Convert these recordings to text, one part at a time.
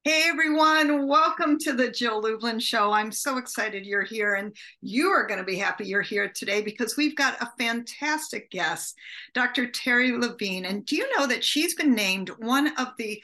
Hey everyone, welcome to the Jill Lublin Show. I'm so excited you're here, and you are going to be happy you're here today because we've got a fantastic guest, Dr. Terry Levine. And do you know that she's been named one of the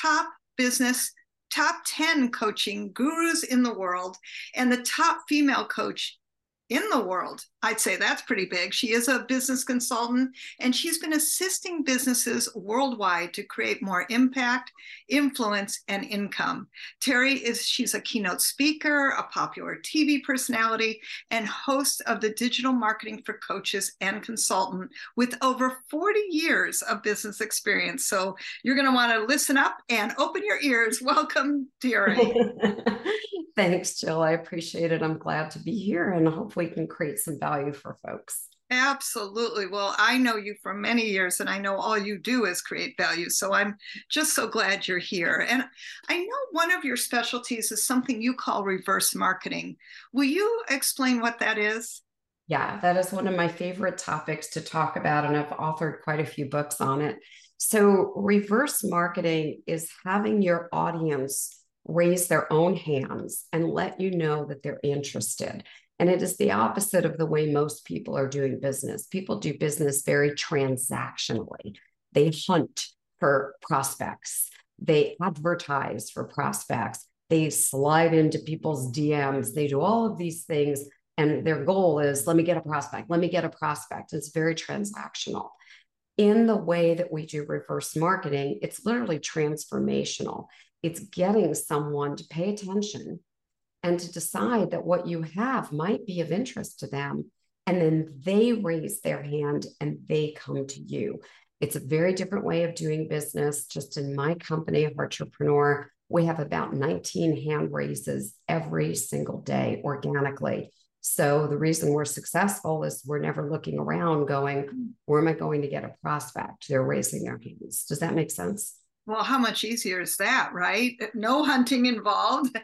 top 10 coaching gurus in the world and the top female coach in the world? I'd say that's pretty big. She is a business consultant, and she's been assisting businesses worldwide to create more impact, influence, and income. She's a keynote speaker, a popular TV personality, and host of the Digital Marketing for Coaches and Consultant with over 40 years of business experience. So you're going to want to listen up and open your ears. Welcome, Terry. Thanks, Jill. I appreciate it. I'm glad to be here and hope we can create some value for folks. Absolutely. Well, I know you for many years, and I know all you do is create value. So I'm just so glad you're here. And I know one of your specialties is something you call reverse marketing. Will you explain what that is? Yeah, that is one of my favorite topics to talk about, and I've authored quite a few books on it. So, reverse marketing is having your audience raise their own hands and let you know that they're interested. And it is the opposite of the way most people are doing business. People do business very transactionally. They hunt for prospects, they advertise for prospects, they slide into people's DMs, they do all of these things. And their goal is, let me get a prospect, let me get a prospect. It's very transactional. In the way that we do reverse marketing, it's literally transformational. It's getting someone to pay attention and to decide that what you have might be of interest to them. And then they raise their hand and they come to you. It's a very different way of doing business. Just in my company, Entrepreneur, we have about 19 hand raises every single day organically. So the reason we're successful is we're never looking around going, where am I going to get a prospect? They're raising their hands. Does that make sense? Well, how much easier is that, right? No hunting involved,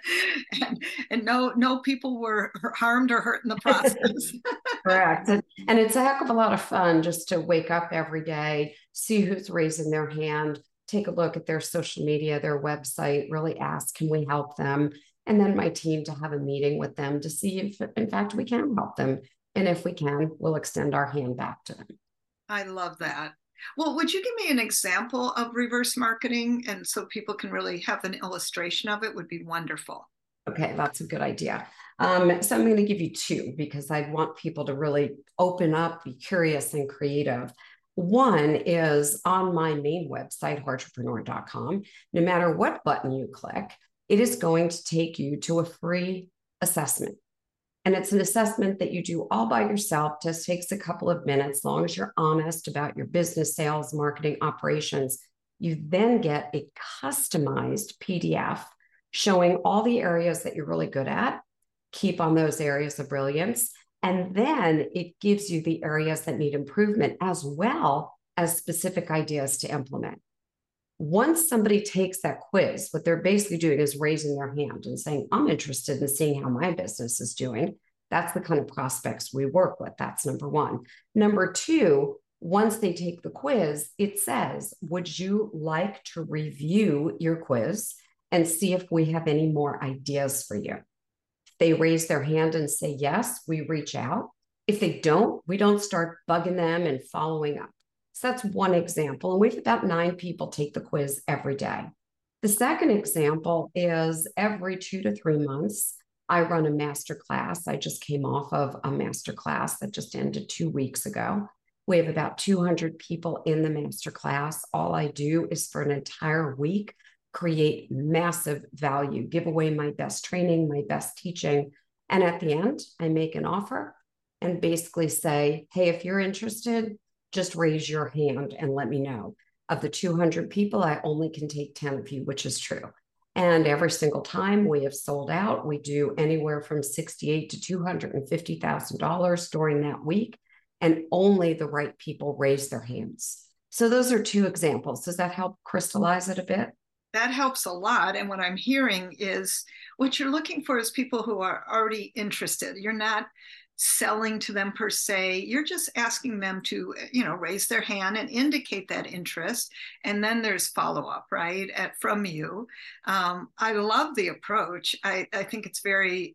and no people were harmed or hurt in the process. Correct. And it's a heck of a lot of fun just to wake up every day, see who's raising their hand, take a look at their social media, their website, really ask, can we help them? And then my team to have a meeting with them to see if, in fact, we can help them. And if we can, we'll extend our hand back to them. I love that. Well, would you give me an example of reverse marketing? And so people can really have an illustration of it would be wonderful. Okay, that's a good idea. So I'm going to give you two because I want people to really open up, be curious and creative. One is on my main website, entrepreneur.com. No matter what button you click, it is going to take you to a free assessment. And it's an assessment that you do all by yourself, just takes a couple of minutes, as long as you're honest about your business, sales, marketing, operations. You then get a customized PDF showing all the areas that you're really good at. Keep on those areas of brilliance. And then it gives you the areas that need improvement as well as specific ideas to implement. Once somebody takes that quiz, what they're basically doing is raising their hand and saying, I'm interested in seeing how my business is doing. That's the kind of prospects we work with. That's number one. Number two, once they take the quiz, it says, would you like to review your quiz and see if we have any more ideas for you? If they raise their hand and say yes, we reach out. If they don't, we don't start bugging them and following up. So that's one example. And we have about 9 people take the quiz every day. The second example is every 2 to 3 months, I run a masterclass. I just came off of a masterclass that just ended 2 weeks ago. We have about 200 people in the masterclass. All I do is for an entire week, create massive value, give away my best training, my best teaching. And at the end, I make an offer and basically say, hey, if you're interested, just raise your hand and let me know. Of the 200 people, I only can take 10 of you, which is true. And every single time we have sold out, we do anywhere from $68,000 to $250,000 during that week. And only the right people raise their hands. So those are 2 examples. Does that help crystallize it a bit? That helps a lot. And what I'm hearing is what you're looking for is people who are already interested. You're not selling to them per se. You're just asking them to, raise their hand and indicate that interest. And then there's follow-up, right, from you. I love the approach. I think it's very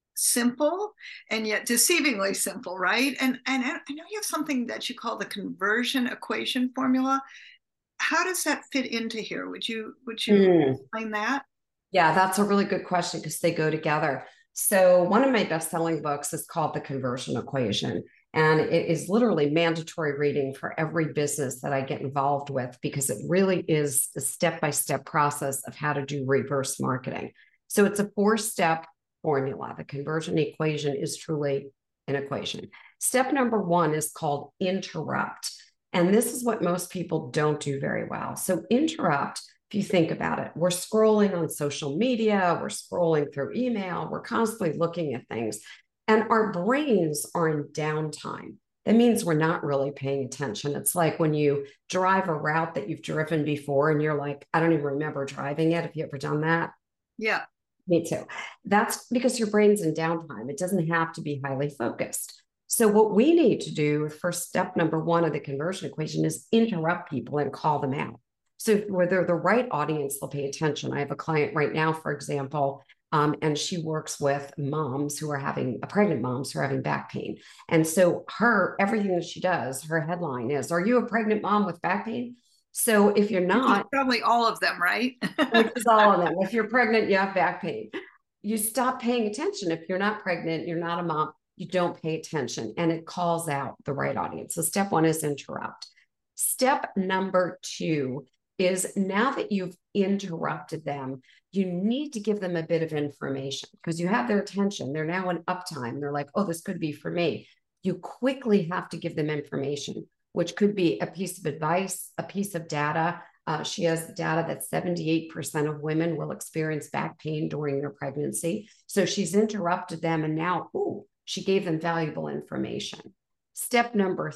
simple and yet deceivingly simple, right? And I know you have something that you call the conversion equation formula. How does that fit into here? Would you explain that? Yeah, that's a really good question because they go together. So, one of my best-selling books is called The Conversion Equation, and it is literally mandatory reading for every business that I get involved with because it really is a step-by-step process of how to do reverse marketing. So, it's a 4-step formula. The conversion equation is truly an equation. Step number 1 is called interrupt. And this is what most people don't do very well. So, interrupt, if you think about it, we're scrolling on social media, we're scrolling through email, we're constantly looking at things, and our brains are in downtime. That means we're not really paying attention. It's like when you drive a route that you've driven before and you're like, I don't even remember driving it. Have you ever done that? Yeah. Me too. That's because your brain's in downtime. It doesn't have to be highly focused. So what we need to do for step number 1 of the conversion equation is interrupt people and call them out. So where they're the right audience, they'll pay attention. I have a client right now, for example, and she works with moms who are having pregnant moms who are having back pain. And so everything that she does, her headline is, "Are you a pregnant mom with back pain?" So if you're not, probably all of them, right? which is all of them. If you're pregnant, you have back pain. You stop paying attention. If you're not pregnant, you're not a mom, you don't pay attention, and it calls out the right audience. So step 1 is interrupt. Step number 2 is now that you've interrupted them, you need to give them a bit of information because you have their attention. They're now in uptime. They're like, oh, this could be for me. You quickly have to give them information, which could be a piece of advice, a piece of data. She has data that 78% of women will experience back pain during their pregnancy. So she's interrupted them, and now, she gave them valuable information. Step number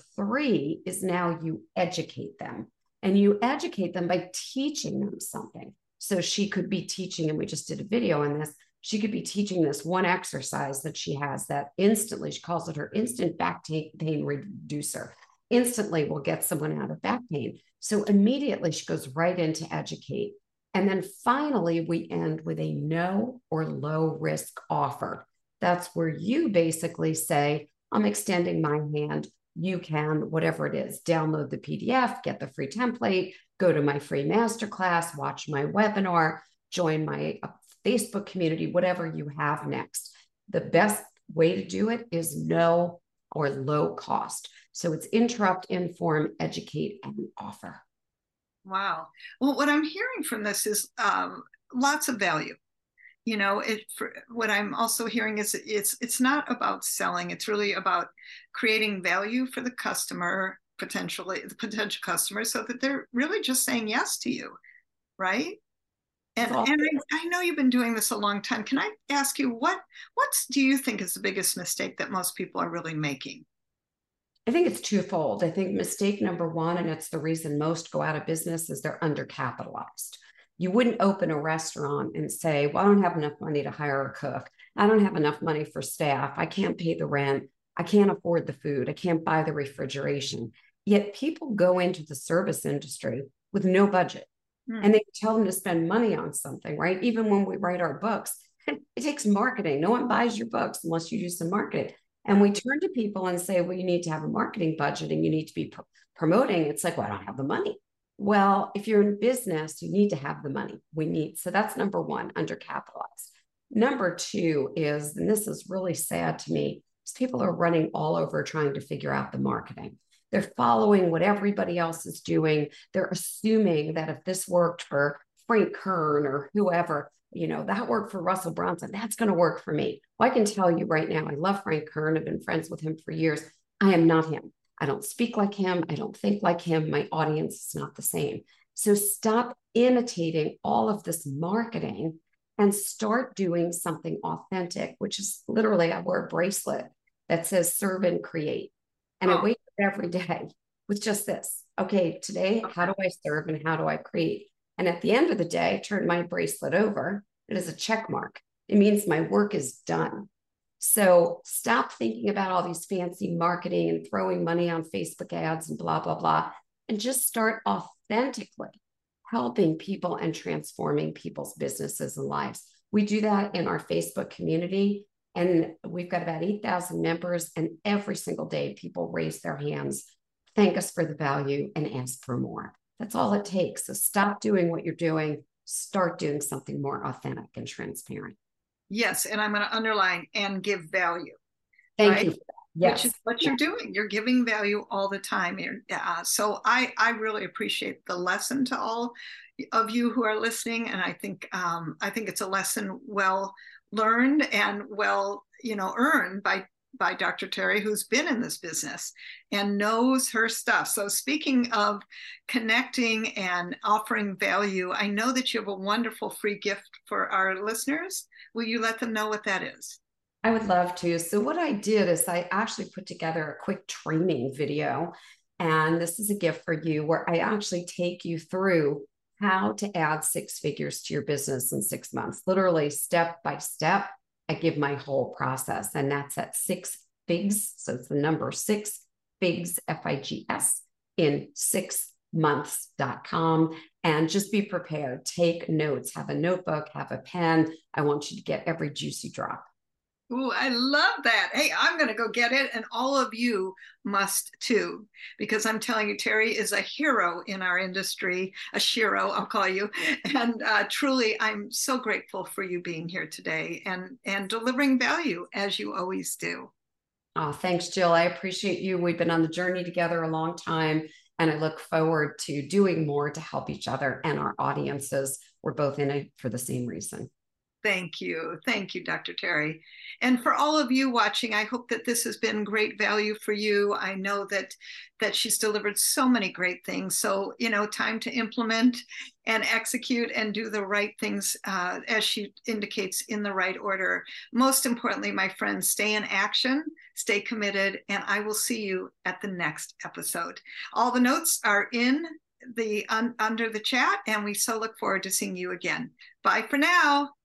3 is now you educate them. And you educate them by teaching them something. So she could be teaching, and we just did a video on this, she could be teaching this one exercise that she has that instantly, she calls it her instant back pain reducer, instantly will get someone out of back pain. So immediately she goes right into educate. And then finally, we end with a no or low risk offer. That's where you basically say, I'm extending my hand. You can, whatever it is, download the PDF, get the free template, go to my free masterclass, watch my webinar, join my Facebook community, whatever you have next. The best way to do it is no or low cost. So it's interrupt, inform, educate, and offer. Wow. Well, what I'm hearing from this is lots of value. What I'm also hearing is it's not about selling. It's really about creating value for the customer, potentially the potential customer, so that they're really just saying yes to you, right? And I know you've been doing this a long time. Can I ask you what do you think is the biggest mistake that most people are really making? I think it's twofold. I think mistake number 1, and it's the reason most go out of business, is they're undercapitalized. You wouldn't open a restaurant and say, well, I don't have enough money to hire a cook. I don't have enough money for staff. I can't pay the rent. I can't afford the food. I can't buy the refrigeration. Yet people go into the service industry with no budget. And they tell them to spend money on something, right? Even when we write our books, it takes marketing. No one buys your books unless you do some marketing. And we turn to people and say, well, you need to have a marketing budget and you need to be promoting. It's like, well, I don't have the money. Well, if you're in business, you need to have the money. So that's number 1, undercapitalized. Number 2 is, and this is really sad to me, is people are running all over trying to figure out the marketing. They're following what everybody else is doing. They're assuming that if this worked for Frank Kern or whoever, that worked for Russell Brunson, that's going to work for me. Well, I can tell you right now, I love Frank Kern. I've been friends with him for years. I am not him. I don't speak like him. I don't think like him. My audience is not the same. So stop imitating all of this marketing and start doing something authentic, which is literally, I wear a bracelet that says serve and create. And I wake up every day with just this. Okay, today, how do I serve and how do I create? And at the end of the day, I turn my bracelet over. It is a check mark. It means my work is done. So stop thinking about all these fancy marketing and throwing money on Facebook ads and blah, blah, blah, and just start authentically helping people and transforming people's businesses and lives. We do that in our Facebook community, and we've got about 8,000 members, and every single day people raise their hands, thank us for the value, and ask for more. That's all it takes. So stop doing what you're doing, start doing something more authentic and transparent. Yes, and I'm going to underline and give value. Thank right? you for that. Yes. Which is what you're doing. You're giving value all the time. So I really appreciate the lesson to all of you who are listening, and I think it's a lesson well learned and well earned by Dr. Terry, who's been in this business and knows her stuff. So speaking of connecting and offering value, I know that you have a wonderful free gift for our listeners. Will you let them know what that is? I would love to. So what I did is I actually put together a quick training video, and this is a gift for you where I actually take you through how to add 6 figures to your business in 6 months, literally step by step. I give my whole process, and that's at 6 figs. So it's the number 6 figs, FIGS, in 6months.com. And just be prepared, take notes, have a notebook, have a pen. I want you to get every juicy drop. Ooh, I love that. Hey, I'm going to go get it. And all of you must too, because I'm telling you, Terry is a hero in our industry, a shiro, I'll call you. And truly, I'm so grateful for you being here today and delivering value as you always do. Oh, thanks, Jill. I appreciate you. We've been on the journey together a long time, and I look forward to doing more to help each other and our audiences. We're both in it for the same reason. Thank you. Thank you, Dr. Terry. And for all of you watching, I hope that this has been great value for you. I know that she's delivered so many great things. So, time to implement and execute and do the right things as she indicates, in the right order. Most importantly, my friends, stay in action, stay committed, and I will see you at the next episode. All the notes are in under the chat, and we so look forward to seeing you again. Bye for now.